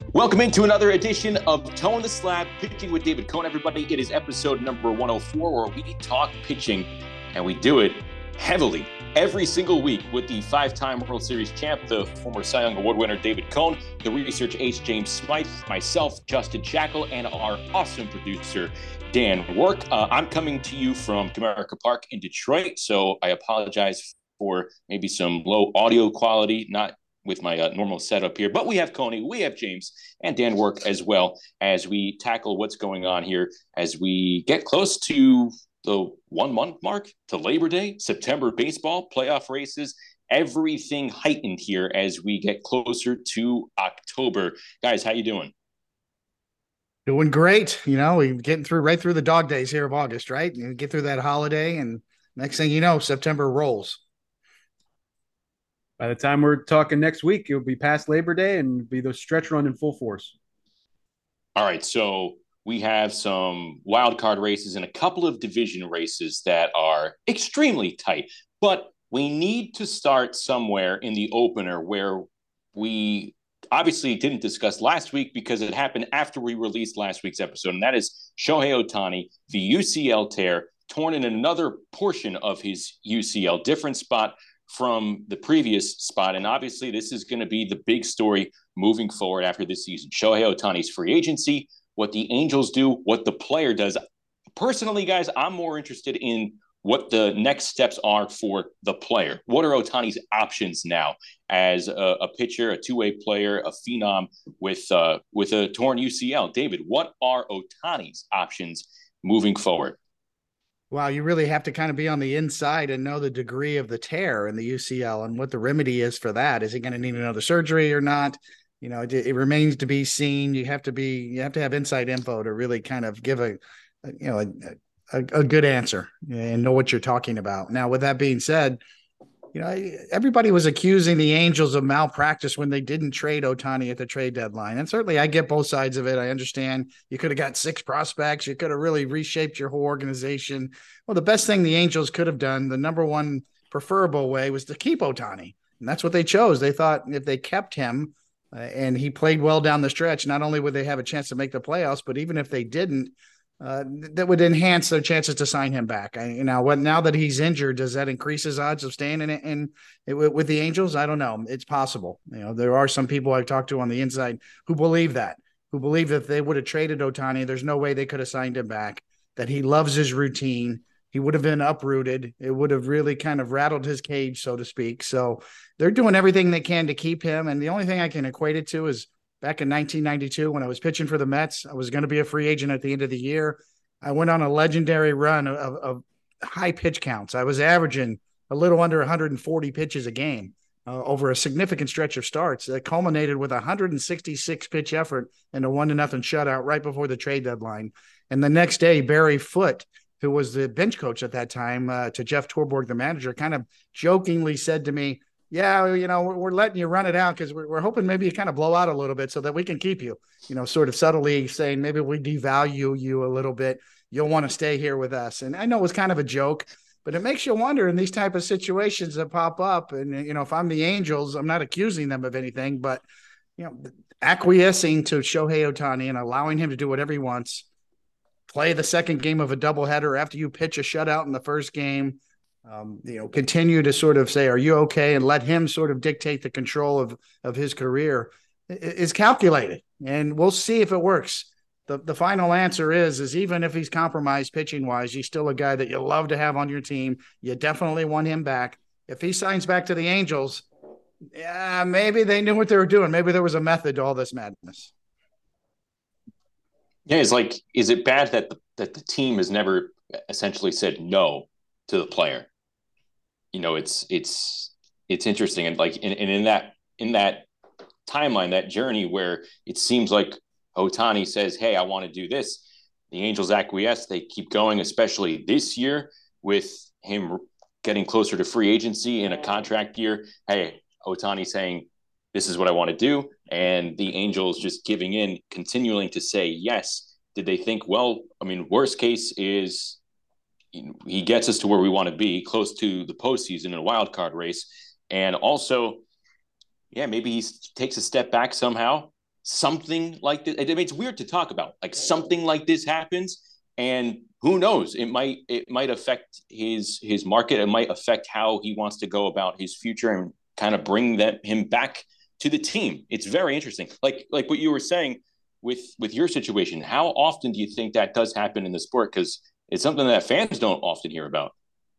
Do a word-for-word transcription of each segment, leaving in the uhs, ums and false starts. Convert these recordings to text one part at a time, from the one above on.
Welcome into another edition of Tone the Slab, Pitching with David Cone. Everybody, it is episode number one oh four, where we talk pitching, and we do it heavily every single week with the five-time World Series champ, the former Cy Young Award winner David Cone, the research ace James Smythe, myself, Justin Shackle, and our awesome producer, Dan Work. Uh, I'm coming to you from Comerica Park in Detroit, so I apologize for maybe some low audio quality, not with my uh, normal setup here. But we have Coney, we have James, and Dan Work as well as we tackle what's going on here as we get close to the one-month mark to Labor Day, September baseball, playoff races, everything heightened here as we get closer to October. Guys, how you doing? Doing great. You know, we're getting through right through the dog days here of August, right? You get through that holiday, and next thing you know, September rolls. By the time we're talking next week, it'll be past Labor Day and be the stretch run in full force. All right, so we have some wild card races and a couple of division races that are extremely tight, but we need to start somewhere in the opener where we obviously didn't discuss last week because it happened after we released last week's episode, and that is Shohei Ohtani, the U C L tear, torn in another portion of his U C L, different spot from the previous spot. And obviously, this is going to be the big story moving forward after this season. Shohei Ohtani's free agency, what the Angels do, what the player does. Personally, guys, I'm more interested in what the next steps are for the player. What are Ohtani's options now as a, a pitcher, a two-way player, a phenom with uh, with a torn U C L? David, what are Ohtani's options moving forward? Wow, you really have to kind of be on the inside and know the degree of the tear in the U C L and what the remedy is for that. Is he going to need another surgery or not? You know, it, it remains to be seen. You have to be, you have to have inside info to really kind of give a, a you know, a, a, a good answer and know what you're talking about. Now, with that being said, you know, everybody was accusing the Angels of malpractice when they didn't trade Ohtani at the trade deadline. And certainly I get both sides of it. I understand you could have got six prospects. You could have really reshaped your whole organization. Well, the best thing the Angels could have done, the number one preferable way, was to keep Ohtani. And that's what they chose. They thought if they kept him uh, and he played well down the stretch, not only would they have a chance to make the playoffs, but even if they didn't, Uh, that would enhance their chances to sign him back. I, you know, what now that he's injured, does that increase his odds of staying in it in, in with the Angels? I don't know. It's possible. You know, there are some people I've talked to on the inside who believe that, who believe that if they would have traded Ohtani, there's no way they could have signed him back. That he loves his routine. He would have been uprooted. It would have really kind of rattled his cage, so to speak. So they're doing everything they can to keep him. And the only thing I can equate it to is back in nineteen ninety-two, when I was pitching for the Mets, I was going to be a free agent at the end of the year. I went on a legendary run of, of high pitch counts. I was averaging a little under one hundred forty pitches a game uh, over a significant stretch of starts that culminated with a one hundred sixty-six pitch effort and a one to nothing shutout right before the trade deadline. And the next day, Barry Foote, who was the bench coach at that time, uh, to Jeff Torborg, the manager, kind of jokingly said to me, yeah, you know, we're, we're letting you run it out because we're, we're hoping maybe you kind of blow out a little bit so that we can keep you, you know, sort of subtly saying maybe we devalue you a little bit. You'll want to stay here with us. And I know it was kind of a joke, but it makes you wonder in these type of situations that pop up. And, you know, if I'm the Angels, I'm not accusing them of anything, but, you know, acquiescing to Shohei Ohtani and allowing him to do whatever he wants, play the second game of a doubleheader after you pitch a shutout in the first game. Um, you know, continue to sort of say, are you okay? And let him sort of dictate the control of, of his career is calculated. And we'll see if it works. The the final answer is, is even if he's compromised pitching wise, he's still a guy that you love to have on your team. You definitely want him back. If he signs back to the Angels, yeah, maybe they knew what they were doing. Maybe there was a method to all this madness. Yeah, it's like, is it bad that the, that the team has never essentially said no to the player? You know, it's it's it's interesting, and like in, and in that in that timeline, that journey where it seems like Ohtani says, "Hey, I want to do this," the Angels acquiesce. They keep going, especially this year with him getting closer to free agency in a contract year. Hey, Ohtani saying, "This is what I want to do," and the Angels just giving in, continuing to say yes. Did they think, well, I mean, worst case is he gets us to where we want to be, close to the postseason in a wild card race. And also, yeah, maybe he takes a step back somehow, something like this. I mean, it's weird to talk about, like something like this happens, and who knows? It might it might affect his his market. It might affect how he wants to go about his future and kind of bring that him back to the team. It's very interesting. Like like what you were saying with with your situation. How often do you think that does happen in the sport? Because it's something that fans don't often hear about.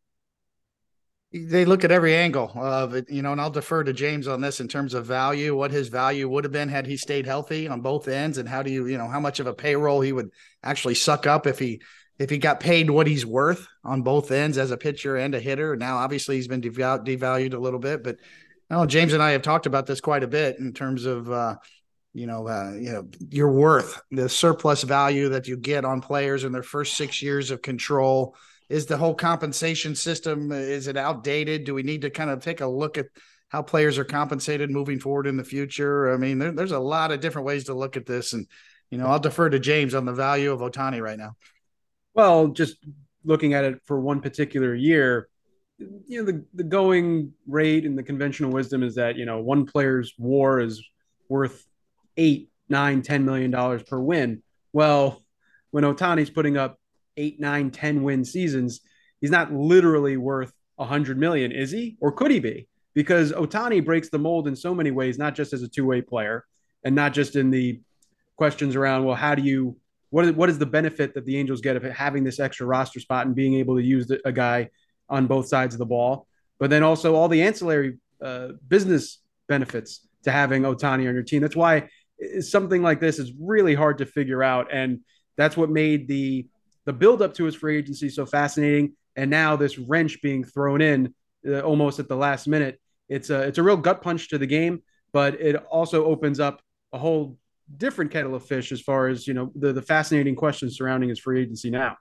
They look at every angle of it, you know, and I'll defer to James on this in terms of value, what his value would have been had he stayed healthy on both ends, and how do you, you know, how much of a payroll he would actually suck up if he if he got paid what he's worth on both ends as a pitcher and a hitter. Now, obviously, he's been devalued, devalued a little bit, but I know James and I have talked about this quite a bit in terms of, uh, you know, uh, you know, your worth, the surplus value that you get on players in their first six years of control. Is the whole compensation system, is it outdated? Do we need to kind of take a look at how players are compensated moving forward in the future? I mean, there, there's a lot of different ways to look at this. And, you know, I'll defer to James on the value of Ohtani right now. Well, just looking at it for one particular year, you know, the, the going rate and the conventional wisdom is that, you know, one player's WAR is worth eight, nine, ten million dollars per win. Well, when Ohtani's putting up eight, nine, ten win seasons, he's not literally worth a hundred million, is he? Or could he be? Because Ohtani breaks the mold in so many ways, not just as a two-way player and not just in the questions around, well, how do you, what is, what is the benefit that the Angels get of having this extra roster spot and being able to use the, a guy on both sides of the ball, but then also all the ancillary uh, business benefits to having Ohtani on your team. That's why something like this is really hard to figure out. And that's what made the, the build up to his free agency so fascinating. And now this wrench being thrown in uh, almost at the last minute. It's a, it's a real gut punch to the game, but it also opens up a whole different kettle of fish as far as, you know, the, the fascinating questions surrounding his free agency now.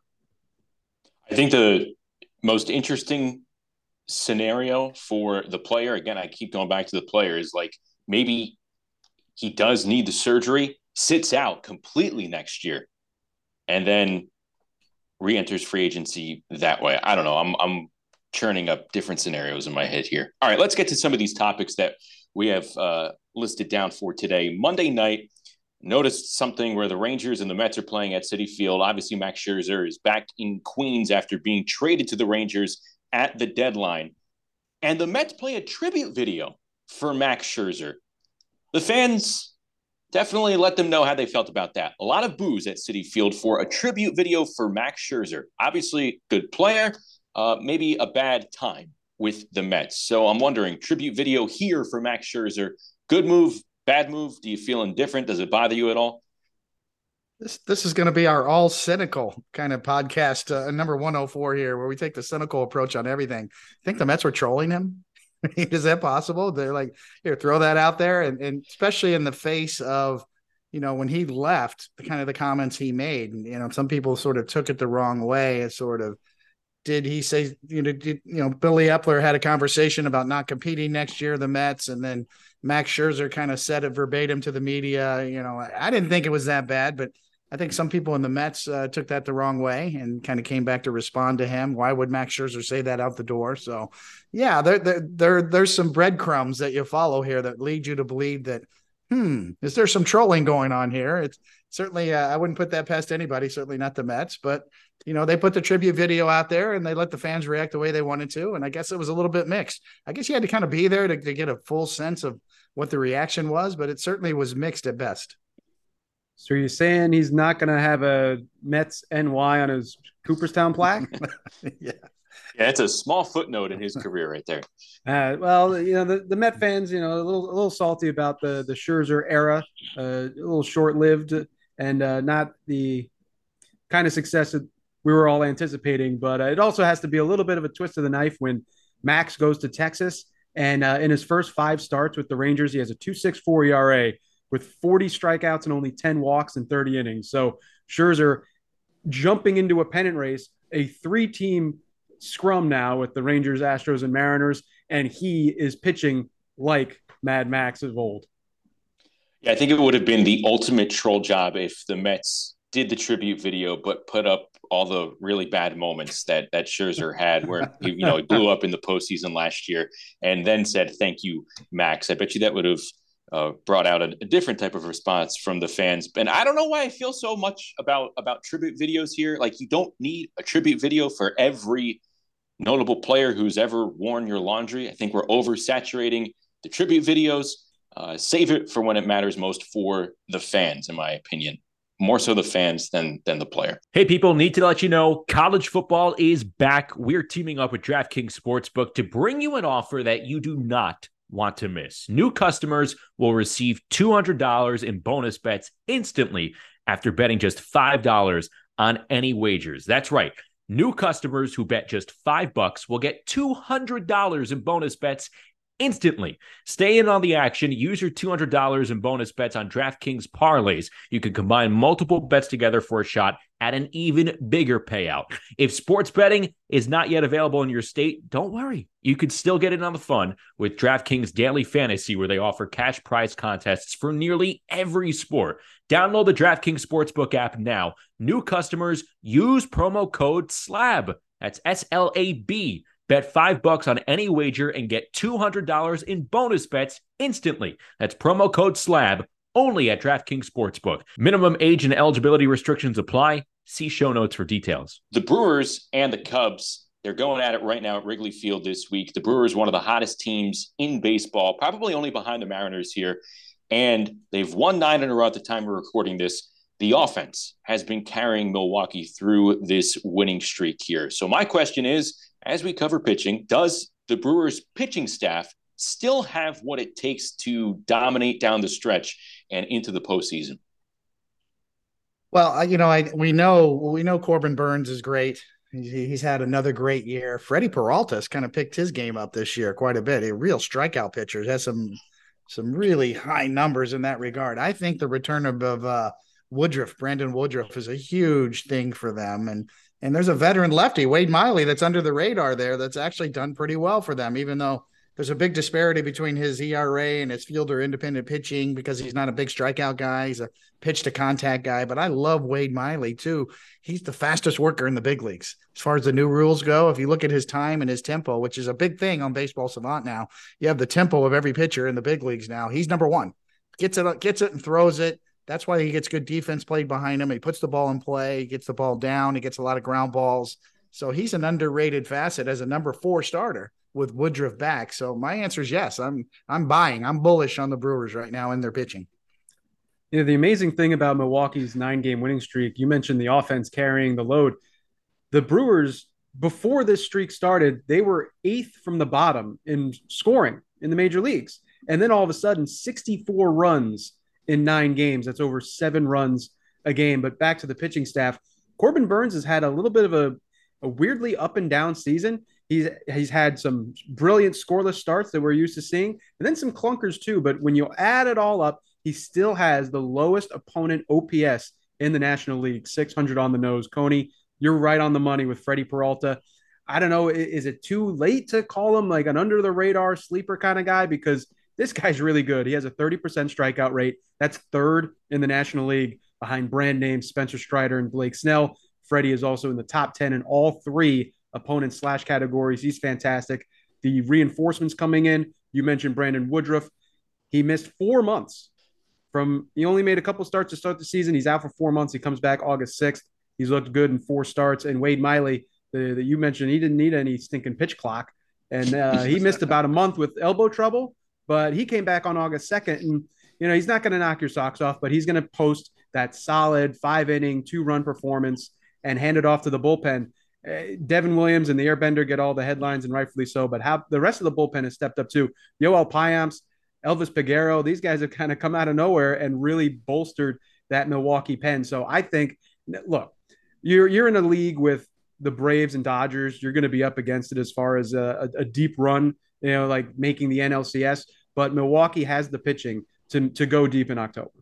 I think the most interesting scenario for the player, again, I keep going back to the player, is like maybe he does need the surgery, sits out completely next year, and then re-enters free agency that way. I don't know. I'm I'm churning up different scenarios in my head here. All right, let's get to some of these topics that we have uh, listed down for today. Monday night, noticed something where the Rangers and the Mets are playing at Citi Field. Obviously, Max Scherzer is back in Queens after being traded to the Rangers at the deadline. And the Mets play a tribute video for Max Scherzer. The fans definitely let them know how they felt about that. A lot of boos at Citi Field for a tribute video for Max Scherzer. Obviously, good player, uh, maybe a bad time with the Mets. So I'm wondering, tribute video here for Max Scherzer, good move, bad move? Do you feel indifferent? Does it bother you at all? This this is going to be our all cynical kind of podcast, uh, number one oh four here, where we take the cynical approach on everything. I think the Mets were trolling him. Is that possible? They're like, here, throw that out there. And, and especially in the face of, you know, when he left, the kind of the comments he made, and, you know, some people sort of took it the wrong way as sort of, did he say, you know, did, you know, Billy Epler had a conversation about not competing next year, the Mets, and then Max Scherzer kind of said it verbatim to the media. You know, I didn't think it was that bad, but I think some people in the Mets uh, took that the wrong way and kind of came back to respond to him. Why would Max Scherzer say that out the door? So, yeah, there, there, there, there's some breadcrumbs that you follow here that lead you to believe that, hmm, is there some trolling going on here? It's certainly, uh, I wouldn't put that past anybody, certainly not the Mets, but, you know, they put the tribute video out there and they let the fans react the way they wanted to. And I guess it was a little bit mixed. I guess you had to kind of be there to, to get a full sense of what the reaction was, but it certainly was mixed at best. So you're saying he's not going to have a Mets N Y on his Cooperstown plaque? yeah. Yeah, it's a small footnote in his career right there. Uh, well, you know, the, the Met fans, you know, a little a little salty about the, the Scherzer era, uh, a little short-lived and uh, not the kind of success that we were all anticipating. But uh, it also has to be a little bit of a twist of the knife when Max goes to Texas. And uh, in his first five starts with the Rangers, he has a two point six four E R A with forty strikeouts and only ten walks in thirty innings. So Scherzer jumping into a pennant race, a three-team scrum now with the Rangers, Astros, and Mariners, and he is pitching like Mad Max of old. Yeah, I think it would have been the ultimate troll job if the Mets did the tribute video, but put up all the really bad moments that that Scherzer had, where he, you know, he blew up in the postseason last year, and then said, "Thank you, Max." I bet you that would have uh, brought out a, a different type of response from the fans. And I don't know why I feel so much about about tribute videos here. Like, you don't need a tribute video for every notable player who's ever worn your laundry. I think we're oversaturating the tribute videos. Uh, save it for when it matters most for the fans, in my opinion. More so the fans than than the player. Hey, people, need to let you know college football is back. We're teaming up with DraftKings Sportsbook to bring you an offer that you do not want to miss. New customers will receive two hundred dollars in bonus bets instantly after betting just five dollars on any wagers. That's right. New customers who bet just five bucks will get two hundred dollars in bonus bets instantly. Stay in on the action. Use your two hundred dollars in bonus bets on DraftKings parlays. You can combine multiple bets together for a shot at an even bigger payout. If sports betting is not yet available in your state, don't worry. You could still get in on the fun with DraftKings Daily Fantasy, where they offer cash prize contests for nearly every sport. Download the DraftKings Sportsbook app now. New customers, use promo code SLAB. That's S L A B. Bet five bucks on any wager and get two hundred dollars in bonus bets instantly. That's promo code SLAB only at DraftKings Sportsbook. Minimum age and eligibility restrictions apply. See show notes for details. The Brewers and the Cubs, they're going at it right now at Wrigley Field this week. The Brewers, one of the hottest teams in baseball, probably only behind the Mariners here. And they've won nine in a row at the time we're recording this. The offense has been carrying Milwaukee through this winning streak here. So my question is, as we cover pitching, does the Brewers pitching staff still have what it takes to dominate down the stretch and into the postseason? Well, you know, I we know we know Corbin Burnes is great. He's, he's had another great year. Freddie Peralta's kind of picked his game up this year quite a bit. A real strikeout pitcher. Has some some really high numbers in that regard. I think the return of, of uh, Woodruff, Brandon Woodruff, is a huge thing for them. And and there's a veteran lefty, Wade Miley, that's under the radar there. That's actually done pretty well for them, even though there's a big disparity between his E R A and his fielder independent pitching because he's not a big strikeout guy. He's a pitch to contact guy, but I love Wade Miley too. He's the fastest worker in the big leagues. As far as the new rules go, if you look at his time and his tempo, which is a big thing on Baseball Savant now, you have the tempo of every pitcher in the big leagues now. He's number one. Gets it, gets it and throws it. That's why he gets good defense played behind him. He puts the ball in play, he gets the ball down, he gets a lot of ground balls. So he's an underrated facet as a number four starter with Woodruff back. So my answer is yes. I'm I'm buying. I'm bullish on the Brewers right now in their pitching. You know, the amazing thing about Milwaukee's nine-game winning streak, you mentioned the offense carrying the load. The Brewers, before this streak started, they were eighth from the bottom in scoring in the major leagues. And then all of a sudden, sixty-four runs in nine games. That's over seven runs a game. But back to the pitching staff, Corbin Burnes has had a little bit of a, a weirdly up and down season. He's he's had some brilliant scoreless starts that we're used to seeing, and then some clunkers too. But when you add it all up, he still has the lowest opponent O P S in the National League, six hundred on the nose. Coney, you're right on the money with Freddie Peralta. I don't know, is it too late to call him like an under-the-radar sleeper kind of guy? Because this guy's really good. He has a thirty percent strikeout rate. That's third in the National League behind brand names Spencer Strider and Blake Snell. Freddie is also in the top ten in all three opponent slash categories. He's fantastic. The reinforcements coming in, you mentioned Brandon Woodruff. He missed four months from, he only made a couple starts to start the season. He's out for four months. He comes back August sixth. He's looked good in four starts. And Wade Miley, the, the you mentioned, he didn't need any stinking pitch clock. And uh, he missed about a month with elbow trouble, but he came back on August second. And, you know, he's not going to knock your socks off, but he's going to post that solid five inning, two run performance and hand it off to the bullpen. Uh, Devin Williams and the Airbender get all the headlines, and rightfully so, but how the rest of the bullpen has stepped up too. Yoel Payamps, Elvis Peguero, these guys have kind of come out of nowhere and really bolstered that Milwaukee pen. So I think, look, you're you're in a league with the Braves and Dodgers. You're going to be up against it as far as a, a, a deep run, you know, like making the N L C S. But Milwaukee has the pitching to to go deep in October.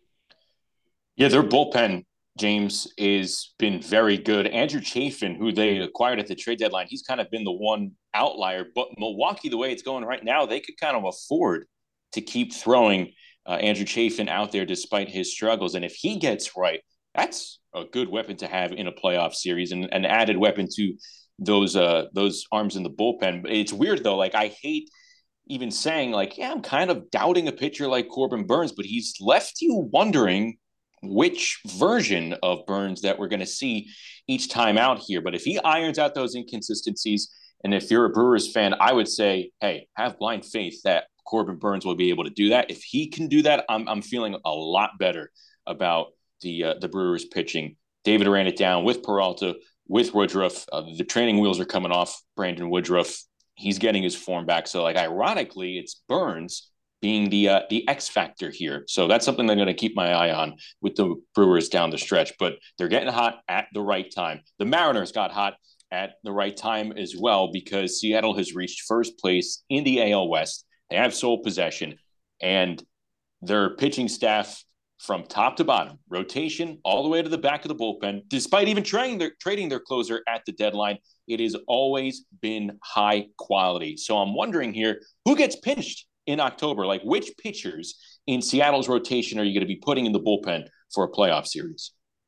Yeah, their bullpen, James, has been very good. Andrew Chafin, who they acquired at the trade deadline, he's kind of been the one outlier. But Milwaukee, the way it's going right now, they could kind of afford to keep throwing uh, Andrew Chafin out there despite his struggles. And if he gets right, that's a good weapon to have in a playoff series and an added weapon to those uh, those arms in the bullpen. It's weird, though. Like, I hate even saying like, yeah, I'm kind of doubting a pitcher like Corbin Burnes, but he's left you wondering which version of Burnes that we're going to see each time out here. But if he irons out those inconsistencies, and if you're a Brewers fan, I would say, hey, have blind faith that Corbin Burnes will be able to do that. If he can do that, I'm, I'm feeling a lot better about the uh, the Brewers pitching. David ran it down with Peralta, with Woodruff. Uh, the training wheels are coming off Brandon Woodruff. He's getting his form back. So, like, ironically, it's Burnes being the uh, the X factor here. So that's something I'm going to keep my eye on with the Brewers down the stretch. But they're getting hot at the right time. The Mariners got hot at the right time as well, because Seattle has reached first place in the A L West. They have sole possession, and their pitching staff from top to bottom, rotation all the way to the back of the bullpen, despite even trading their, trading their closer at the deadline, it has always been high quality. So I'm wondering here, who gets pinched in October? Like, which pitchers in Seattle's rotation are you going to be putting in the bullpen for a playoff series?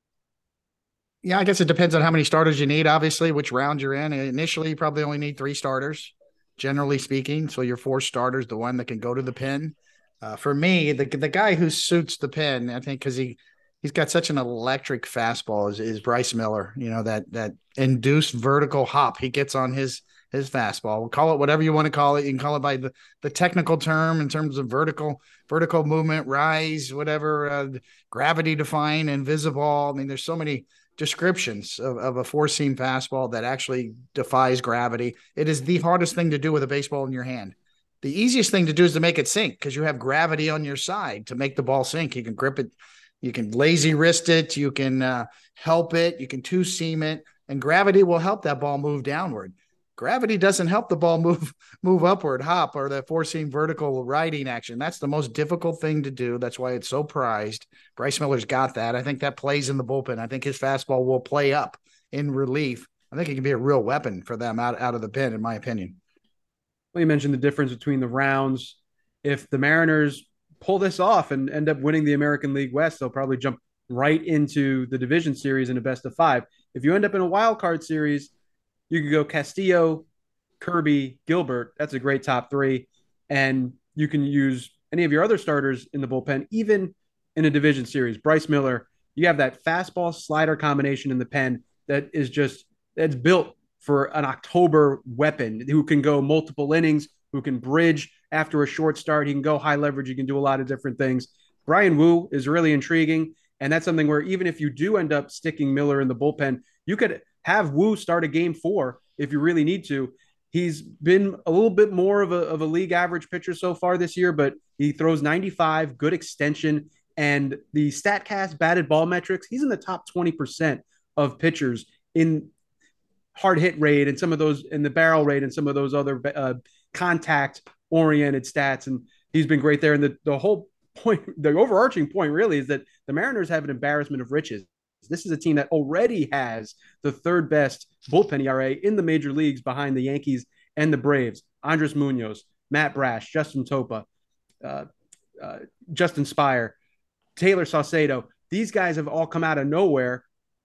Yeah, I guess it depends on how many starters you need, obviously, which round you're in. Initially, you probably only need three starters, generally speaking. So your four starters, the one that can go to the pen. Uh, for me, the the guy who suits the pen, I think, because he he's got such an electric fastball, is, is Bryce Miller. You know, that that induced vertical hop he gets on his his fastball. We'll call it whatever you want to call it. You can call it by the, the technical term in terms of vertical vertical movement, rise, whatever, uh, gravity defying, invisible. I mean, there's so many descriptions of, of a four-seam fastball that actually defies gravity. It is the hardest thing to do with a baseball in your hand. The easiest thing to do is to make it sink, because you have gravity on your side to make the ball sink. You can grip it, you can lazy wrist it, you can uh, help it, you can two seam it, and gravity will help that ball move downward. Gravity doesn't help the ball move move upward, hop, or the four seam vertical riding action. That's the most difficult thing to do. That's why it's so prized. Bryce Miller's got that. I think that plays in the bullpen. I think his fastball will play up in relief. I think it can be a real weapon for them out, out of the pen, in my opinion. Well, you mentioned the difference between the rounds. If the Mariners pull this off and end up winning the American League West, they'll probably jump right into the division series in a best of five. If you end up in a wild card series, you could go Castillo, Kirby, Gilbert. That's a great top three. And you can use any of your other starters in the bullpen, even in a division series. Bryce Miller, you have that fastball slider combination in the pen that is just, that's built for an October weapon who can go multiple innings, who can bridge after a short start. He can go high leverage. He can do a lot of different things. Bryan Woo is really intriguing. And that's something where even if you do end up sticking Miller in the bullpen, you could have Woo start a game four if you really need to. He's been a little bit more of a, of a league average pitcher so far this year, but he throws ninety-five, good extension, and the StatCast batted ball metrics, he's in the top twenty percent of pitchers in hard hit rate and some of those in the barrel rate and some of those other uh, contact oriented stats. And he's been great there. And the, the whole point, the overarching point really is that the Mariners have an embarrassment of riches. This is a team that already has the third best bullpen E R A in the major leagues behind the Yankees and the Braves. Andres Munoz, Matt Brash, Justin Topa, uh, uh, Justin Spire, Taylor Saucedo. These guys have all come out of nowhere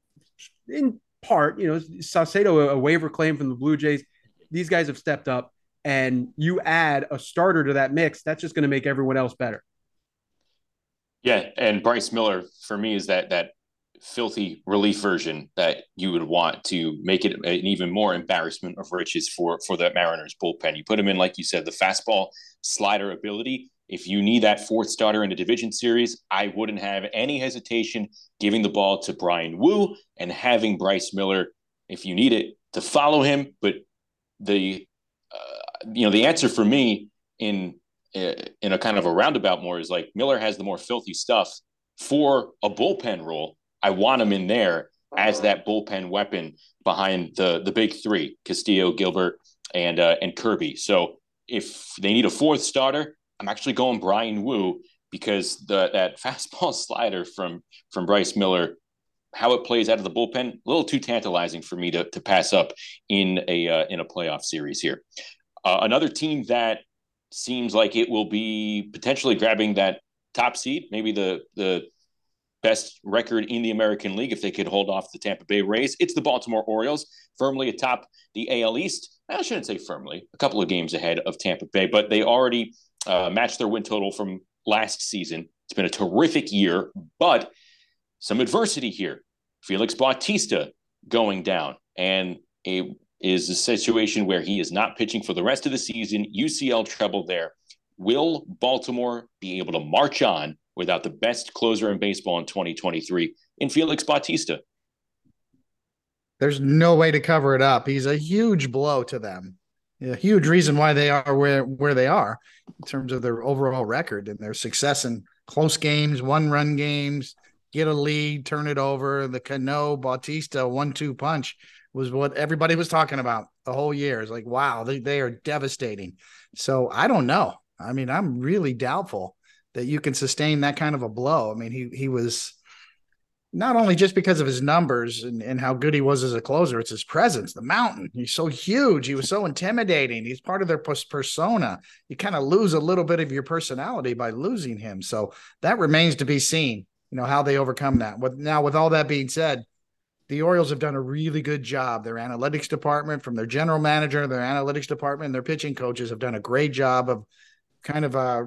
in part, you know, Saucedo, a waiver claim from the Blue Jays. These guys have stepped up, and you add a starter to that mix, that's just going to make everyone else better. Yeah, and Bryce Miller, for me, is that that filthy relief version that you would want to make it an even more embarrassment of riches for, for the Mariners bullpen. You put him in, like you said, the fastball slider ability. If you need that fourth starter in a division series, I wouldn't have any hesitation giving the ball to Bryan Woo and having Bryce Miller, if you need it, to follow him. But the uh, you know the answer for me in in a kind of a roundabout more is like Miller has the more filthy stuff for a bullpen role. I want him in there as that bullpen weapon behind the the big three: Castillo, Gilbert, and uh, and Kirby. So if they need a fourth starter, I'm actually going Bryan Woo, because the that fastball slider from from Bryce Miller, how it plays out of the bullpen, a little too tantalizing for me to to pass up in a uh, in a playoff series here. Uh, another team that seems like it will be potentially grabbing that top seed, maybe the the best record in the American League if they could hold off the Tampa Bay Rays. It's the Baltimore Orioles, firmly atop the A L East. I shouldn't say firmly, a couple of games ahead of Tampa Bay, but they already uh, matched their win total from last season. It's been a terrific year, but some adversity here. Felix Bautista going down, and it is a situation where he is not pitching for the rest of the season. U C L trouble there. Will Baltimore be able to march on without the best closer in baseball in twenty twenty-three in Felix Bautista? There's no way to cover it up. He's a huge blow to them. A huge reason why they are where, where they are in terms of their overall record and their success in close games, one-run games, get a lead, turn it over. The Cano Bautista one two punch was what everybody was talking about the whole year. It's like, wow, they, they are devastating. So I don't know. I mean, I'm really doubtful that you can sustain that kind of a blow. I mean, he he was not only just because of his numbers and, and how good he was as a closer, it's his presence, the mountain. He's so huge. He was so intimidating. He's part of their persona. You kind of lose a little bit of your personality by losing him. So that remains to be seen, you know, how they overcome that. With, now, with all that being said, the Orioles have done a really good job. Their analytics department, from their general manager, their analytics department, and their pitching coaches have done a great job of kind of uh,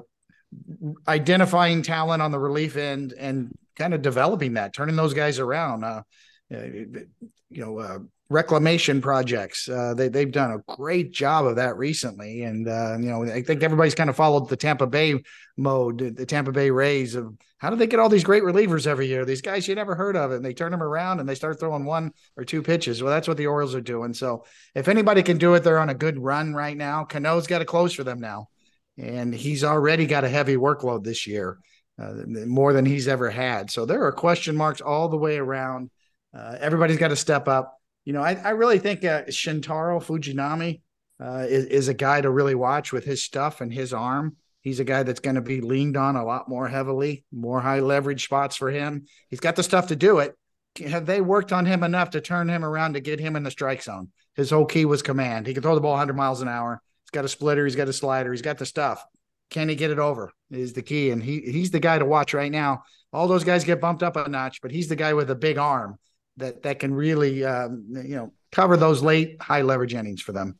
identifying talent on the relief end and kind of developing that, turning those guys around. Uh, you know, uh, reclamation projects. Uh, they, they've done a great job of that recently. And, uh, you know, I think everybody's kind of followed the Tampa Bay mode, the Tampa Bay Rays of how do they get all these great relievers every year? These guys you never heard of, and they turn them around and they start throwing one or two pitches. Well, that's what the Orioles are doing. So if anybody can do it, they're on a good run right now. Cano's got to close for them now. And he's already got a heavy workload this year, uh, more than he's ever had. So there are question marks all the way around. Uh, everybody's got to step up. You know, I, I really think uh, Shintaro Fujinami uh, is, is a guy to really watch with his stuff and his arm. He's a guy that's going to be leaned on a lot more heavily, more high leverage spots for him. He's got the stuff to do it. Have they worked on him enough to turn him around to get him in the strike zone? His whole key was command. He can throw the ball one hundred miles an hour. He's got a splitter. He's got a slider. He's got the stuff. Can he get it over is the key. And he he's the guy to watch right now. All those guys get bumped up a notch, but he's the guy with a big arm that, that can really, um, you know, cover those late high leverage innings for them.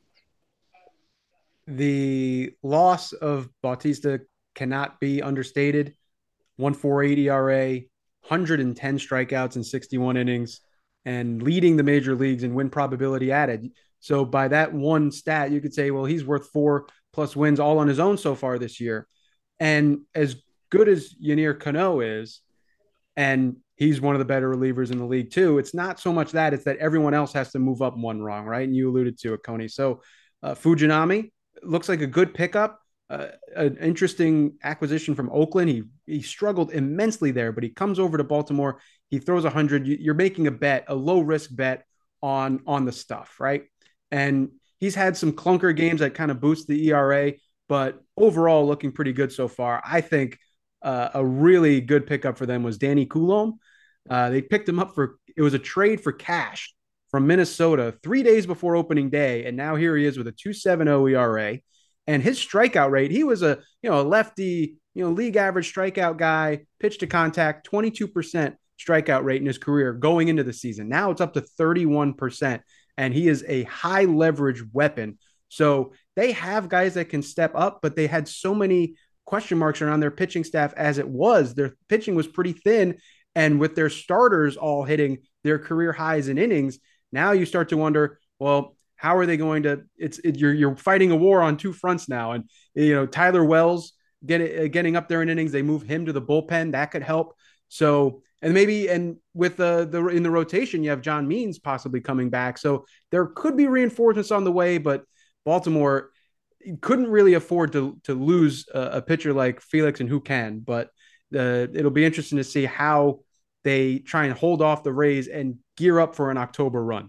The loss of Bautista cannot be understated. one point four eight E R A, one hundred ten strikeouts in sixty-one innings, and leading the major leagues in win probability added. So by that one stat, you could say, well, he's worth four plus wins all on his own so far this year. And as good as Yennier Cano is, and he's one of the better relievers in the league too, it's not so much that, it's that everyone else has to move up one rung, right? And you alluded to it, Coney. So uh, Fujinami looks like a good pickup, uh, an interesting acquisition from Oakland. He he struggled immensely there, but he comes over to Baltimore. He throws one hundred. You're making a bet, a low risk bet on on the stuff, right? And he's had some clunker games that kind of boost the E R A, but overall looking pretty good so far. I think uh, a really good pickup for them was Danny Coulombe. Uh, they picked him up for, it was a trade for cash from Minnesota three days before opening day. And now here he is with a two point seven oh E R A. And his strikeout rate, he was a, you know, a lefty, you know, league average strikeout guy, pitch to contact, twenty-two percent strikeout rate in his career going into the season. Now it's up to thirty-one percent. And he is a high leverage weapon. So they have guys that can step up, but they had so many question marks around their pitching staff as it was. Their pitching was pretty thin. And with their starters all hitting their career highs in innings, now you start to wonder, well, how are they going to, it's it, you're, you're fighting a war on two fronts now. And, you know, Tyler Wells get it, getting up there in innings, they move him to the bullpen. That could help. So, and maybe, and with the, the, in the rotation, you have John Means possibly coming back. So there could be reinforcements on the way, but Baltimore couldn't really afford to, to lose a, a pitcher like Felix, and who can, but uh, it'll be interesting to see how they try and hold off the Rays and gear up for an October run.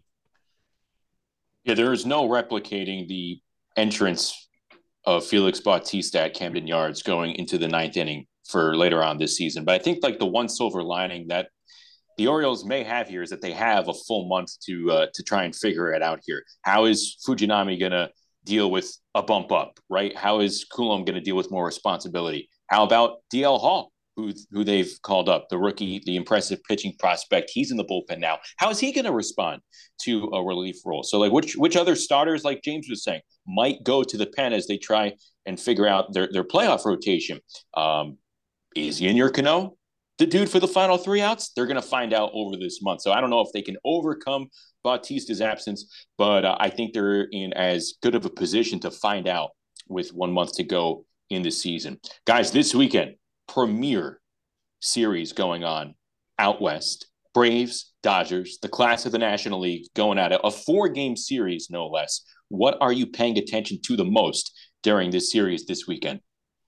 Yeah, there is no replicating the entrance of Felix Bautista at Camden Yards going into the ninth inning for later on this season. But I think like the one silver lining that the Orioles may have here is that they have a full month to uh, to try and figure it out here. How is Fujinami going to deal with a bump up, right? How is Coulombe going to deal with more responsibility? How about D L Hall? who who they've called up, the rookie, the impressive pitching prospect. He's in the bullpen now. How is he going to respond to a relief role? So, like, which which other starters, like James was saying, might go to the pen as they try and figure out their their playoff rotation? Um, is Yennier Cano the dude for the final three outs? They're going to find out over this month. So I don't know if they can overcome Bautista's absence, but uh, I think they're in as good of a position to find out with one month to go in the season. Guys, this weekend, premier series going on out west. Braves, Dodgers, the class of the National League going at it. A four-game series, no less. What are you paying attention to the most during this series this weekend?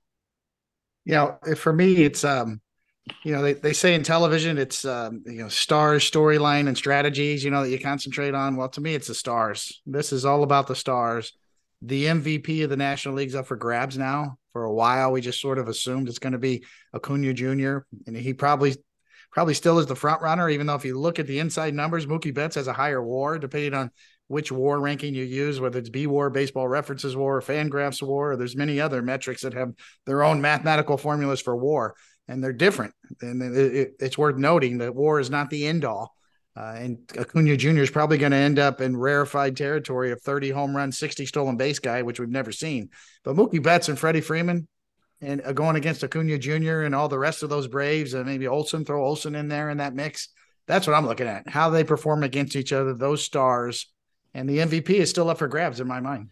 Yeah, you know, for me, it's um, you know, they, they say in television, it's, um, you know, stars, storyline, and strategies, you know, that you concentrate on. Well, to me, it's the stars. This is all about the stars. The M V P of the National League's up for grabs now. For a while, we just sort of assumed it's going to be Acuna Junior, and he probably probably still is the front runner, even though if you look at the inside numbers, Mookie Betts has a higher WAR, depending on which WAR ranking you use, whether it's B-WAR, Baseball References WAR, or Fangraphs WAR, or there's many other metrics that have their own mathematical formulas for WAR. And they're different. And it, it, it's worth noting that WAR is not the end all. Uh, and Acuna Junior is probably going to end up in rarefied territory of thirty home runs, sixty stolen base guy, which we've never seen. But Mookie Betts and Freddie Freeman and uh, going against Acuna Junior and all the rest of those Braves, and maybe Olson, throw Olson in there in that mix. That's what I'm looking at, how they perform against each other, those stars. And the M V P is still up for grabs in my mind.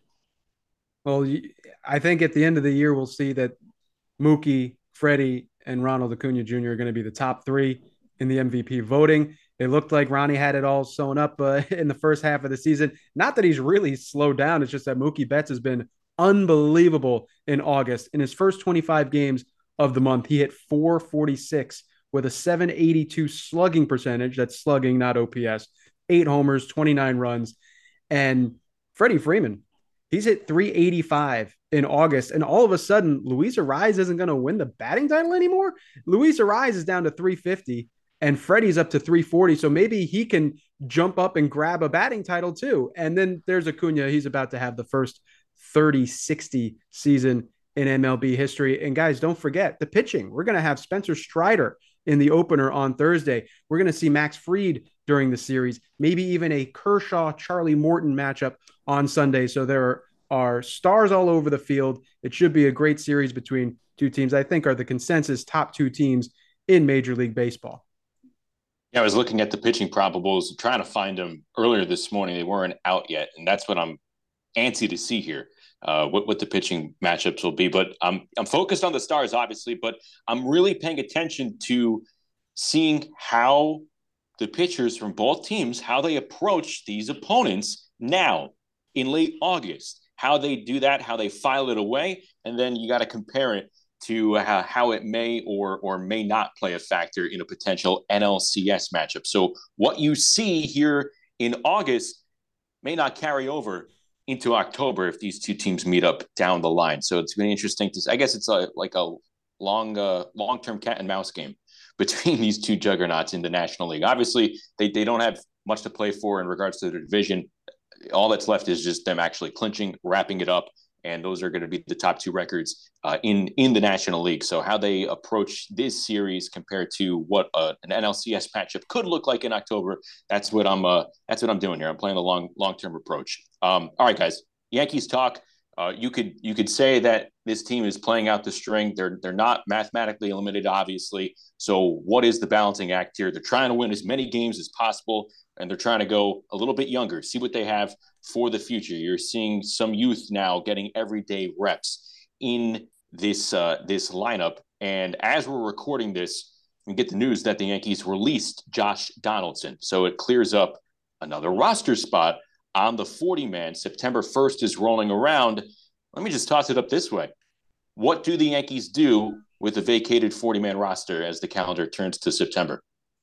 Well, I think at the end of the year, we'll see that Mookie, Freddie, and Ronald Acuna Junior are going to be the top three in the M V P voting. It looked like Ronnie had it all sewn up uh, in the first half of the season. Not that he's really slowed down. It's just that Mookie Betts has been unbelievable in August. In his first twenty-five games of the month, he hit four forty-six with a seven eighty-two slugging percentage. That's slugging, not O P S. Eight homers, twenty-nine runs. And Freddie Freeman, he's hit three eighty-five in August, and all of a sudden, Luis Arraez isn't going to win the batting title anymore. Luis Arraez is down to three fifty, and Freddie's up to three forty, so maybe he can jump up and grab a batting title too. And then there's Acuna. He's about to have the first thirty sixty season in M L B history. And guys, don't forget the pitching. We're going to have Spencer Strider in the opener on Thursday. We're going to see Max Fried during the series, maybe even a Kershaw-Charlie Morton matchup on Sunday. So there are, are stars all over the field. It should be a great series between two teams I think are the consensus top two teams in Major League Baseball. Yeah, I was looking at the pitching probables, trying to find them earlier this morning. They weren't out yet, and that's what I'm antsy to see here, uh, what, what the pitching matchups will be. But I'm, I'm focused on the stars, obviously, but I'm really paying attention to seeing how the pitchers from both teams, how they approach these opponents now in late August, how they do that, how they file it away, and then you got to compare it to how, how it may or or may not play a factor in a potential N L C S matchup. So what you see here in August may not carry over into October if these two teams meet up down the line. So it's been interesting to, I guess it's a, like a long, uh, long-term cat and mouse game between these two juggernauts in the National League. Obviously, they, they don't have much to play for in regards to the division. All that's left is just them actually clinching, wrapping it up, and those are going to be the top two records uh, in, in the National League. So how they approach this series compared to what uh, an N L C S matchup could look like in October, that's what I'm uh, that's what I'm doing here. I'm playing the long long-term approach. Um, all right, guys, Yankees talk. Uh, you could you could say that this team is playing out the string. They're they're not mathematically eliminated, obviously. So what is the balancing act here? They're trying to win as many games as possible, and they're trying to go a little bit younger, see what they have for the future. You're seeing some youth now getting everyday reps in this uh, this lineup. And as we're recording this, we get the news that the Yankees released Josh Donaldson. So it clears up another roster spot on the forty-man. September first is rolling around. Let me just toss it up this way. What do the Yankees do with a vacated forty-man roster as the calendar turns to September?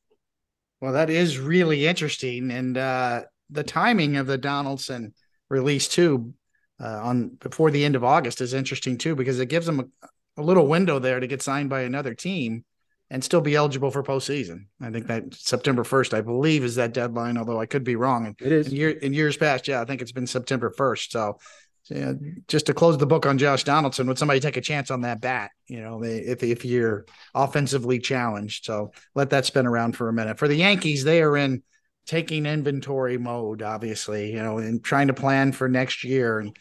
Well, that is really interesting. And uh, the timing of the Donaldson release, too, uh, on before the end of August is interesting, too, because it gives them a, a little window there to get signed by another team and still be eligible for postseason. I think that September first, I believe, is that deadline, although I could be wrong. And it is. In, year, in years past, yeah, I think it's been September first. So you know, just to close the book on Josh Donaldson, would somebody take a chance on that bat? You know, if if you're offensively challenged, so let that spin around for a minute. For the Yankees, they are in taking inventory mode, obviously, you know, and trying to plan for next year. And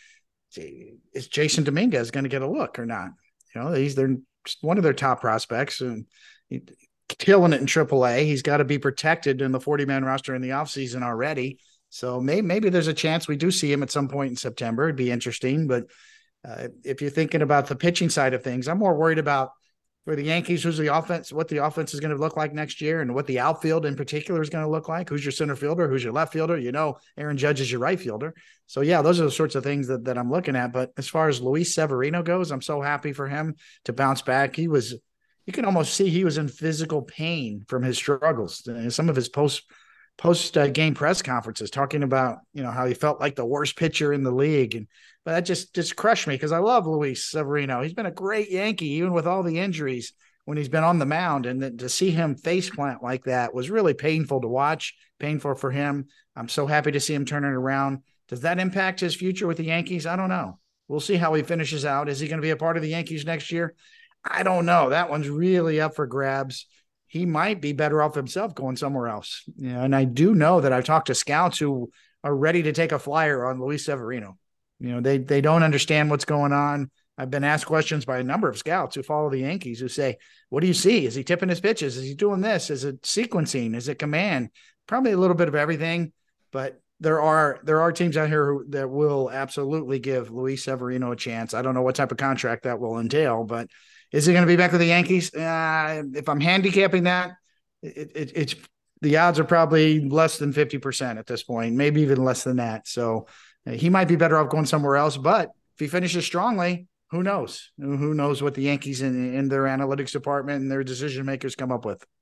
is Jason Dominguez going to get a look or not? You know, he's their one of their top prospects and he, killing it in triple A. He's got to be protected in the forty-man roster in the offseason already. So maybe, maybe there's a chance we do see him at some point in September. It'd be interesting. But uh, if you're thinking about the pitching side of things, I'm more worried about for the Yankees, who's the offense, what the offense is going to look like next year and what the outfield in particular is going to look like. Who's your center fielder? Who's your left fielder? You know, Aaron Judge is your right fielder. So, yeah, those are the sorts of things that, that I'm looking at. But as far as Luis Severino goes, I'm so happy for him to bounce back. He was – you can almost see he was in physical pain from his struggles. Some of his post – post uh, game press conferences talking about, you know, how he felt like the worst pitcher in the league. And, but that just, just crushed me because I love Luis Severino. He's been a great Yankee, even with all the injuries when he's been on the mound. And then to see him face plant like that was really painful to watch, painful for him. I'm so happy to see him turn it around. Does that impact his future with the Yankees? I don't know. We'll see how he finishes out. Is he going to be a part of the Yankees next year? I don't know. That one's really up for grabs. He might be better off himself going somewhere else. You know, and I do know that I've talked to scouts who are ready to take a flyer on Luis Severino. You know, they they don't understand what's going on. I've been asked questions by a number of scouts who follow the Yankees who say, what do you see? Is he tipping his pitches? Is he doing this? Is it sequencing? Is it command? Probably a little bit of everything, but there are there are teams out here who, that will absolutely give Luis Severino a chance. I don't know what type of contract that will entail, but is he going to be back with the Yankees? Uh, if I'm handicapping that, it, it, it's the odds are probably less than fifty percent at this point, maybe even less than that. So uh, he might be better off going somewhere else. But if he finishes strongly, who knows? Who knows what the Yankees in, in their analytics department and their decision makers come up with.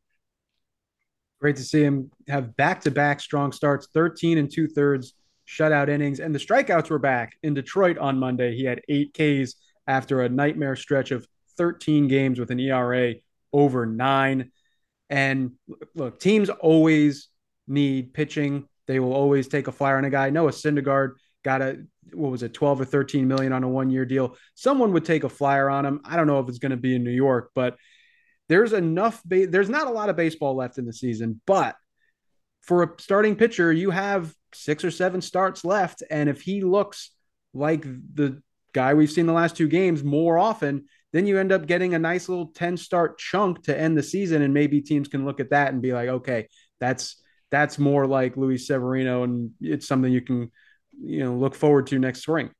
Great to see him have back-to-back strong starts, thirteen and two-thirds shutout innings. And the strikeouts were back in Detroit on Monday. He had eight Ks after a nightmare stretch of thirteen games with an E R A over nine. And look, teams always need pitching. They will always take a flyer on a guy. Noah Syndergaard got a, what was it, twelve or thirteen million on a one-year deal. Someone would take a flyer on him. I don't know if it's going to be in New York, but there's enough. Ba- there's not a lot of baseball left in the season, but for a starting pitcher, you have six or seven starts left. And if he looks like the guy we've seen the last two games more often, then you end up getting a nice little ten start chunk to end the season. And maybe teams can look at that and be like, okay, that's, that's more like Luis Severino. And it's something you can, you know, look forward to next spring.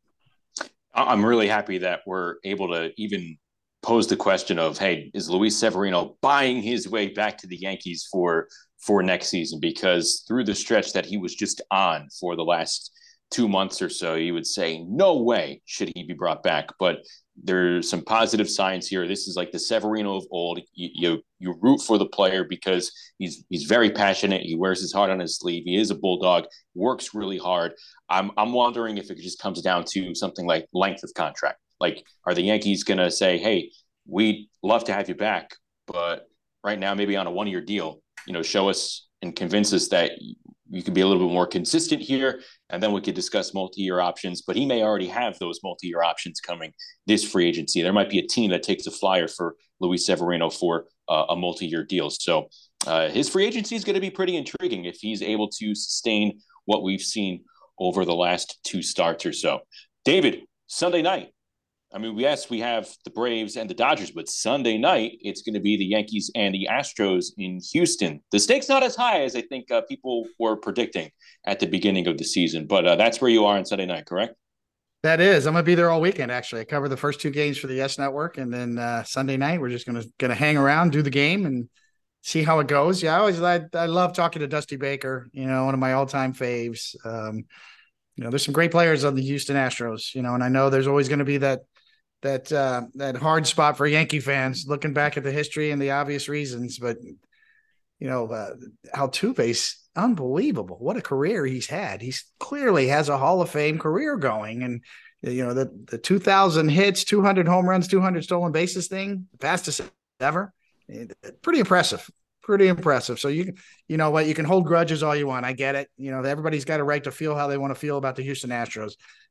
I'm really happy that we're able to even pose the question of, hey, is Luis Severino buying his way back to the Yankees for, for next season? Because through the stretch that he was just on for the last two months or so, you would say, no way should he be brought back. But there's some positive signs here. This is like the Severino of old. You, you you root for the player because he's he's very passionate. He wears his heart on his sleeve. He is a bulldog. Works really hard. I'm I'm wondering if it just comes down to something like length of contract. Like, are the Yankees going to say, hey, we'd love to have you back, but right now maybe on a one-year deal, you know, show us and convince us that you can be a little bit more consistent here, and then we could discuss multi-year options. But he may already have those multi-year options coming this free agency. There might be a team that takes a flyer for Luis Severino for uh, a multi-year deal. So uh, his free agency is going to be pretty intriguing if he's able to sustain what we've seen over the last two starts or so. David, Sunday night. I mean, yes, we have the Braves and the Dodgers, but Sunday night, it's going to be the Yankees and the Astros in Houston. The stakes not as high as I think uh, people were predicting at the beginning of the season, but uh, that's where you are on Sunday night, correct? That is. I'm going to be there all weekend, actually. I cover the first two games for the Yes Network, and then uh, Sunday night, we're just going to going to hang around, do the game, and see how it goes. Yeah, I always I, I love talking to Dusty Baker, you know, one of my all-time faves. Um, you know, there's some great players on the Houston Astros, you know, and I know there's always going to be that that uh, that hard spot for Yankee fans looking back at the history and the obvious reasons. But, you know, uh, Altuve's unbelievable. What a career he's had. He's clearly has a Hall of Fame career going. And, you know, the, the two thousand hits, two hundred home runs, two hundred stolen bases thing, fastest ever. Pretty impressive. Pretty impressive. So, you you know what, you can hold grudges all you want. I get it. You know, everybody's got a right to feel how they want to feel about the Houston Astros.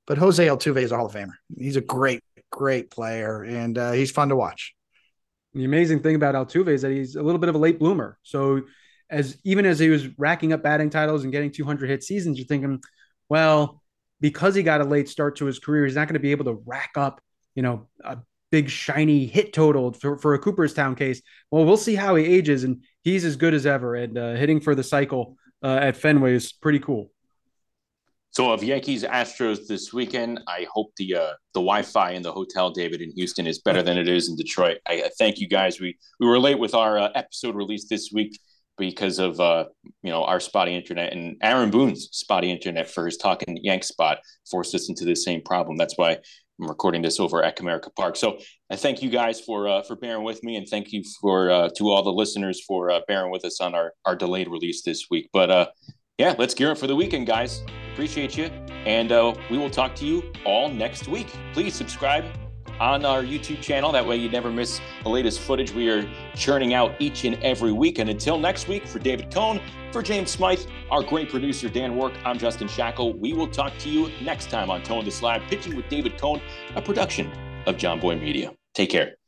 but Jose Altuve is a Hall of Famer. He's a great, great player, and uh, he's fun to watch. The amazing thing about Altuve is that he's a little bit of a late bloomer. So as even as he was racking up batting titles and getting two hundred hit seasons, you're thinking, well, because he got a late start to his career, he's not going to be able to rack up, you know, a big shiny hit total for, for a Cooperstown case. Well, we'll see how he ages, and he's as good as ever. And uh, hitting for the cycle uh, at Fenway is pretty cool. So of Yankees Astros this weekend, I hope the uh, the Wi-Fi in the hotel, David, in Houston is better than it is in Detroit. I, I thank you guys. We we were late with our uh, episode release this week because of uh, you know our spotty internet, and Aaron Boone's spotty internet for his Talking Yank spot forced us into the same problem. That's why I'm recording this over at Comerica Park. So I thank you guys for uh, for bearing with me, and thank you for uh, to all the listeners for uh, bearing with us on our our delayed release this week. But uh, yeah, let's gear up for the weekend, guys. Appreciate you. And uh, we will talk to you all next week. Please subscribe on our YouTube channel. That way you never miss the latest footage we are churning out each and every week. And until next week, for David Cohn, for James Smythe, our great producer, Dan Work, I'm Justin Shackle. We will talk to you next time on Tone the Slab, Pitching with David Cohn, a production of John Boy Media. Take care.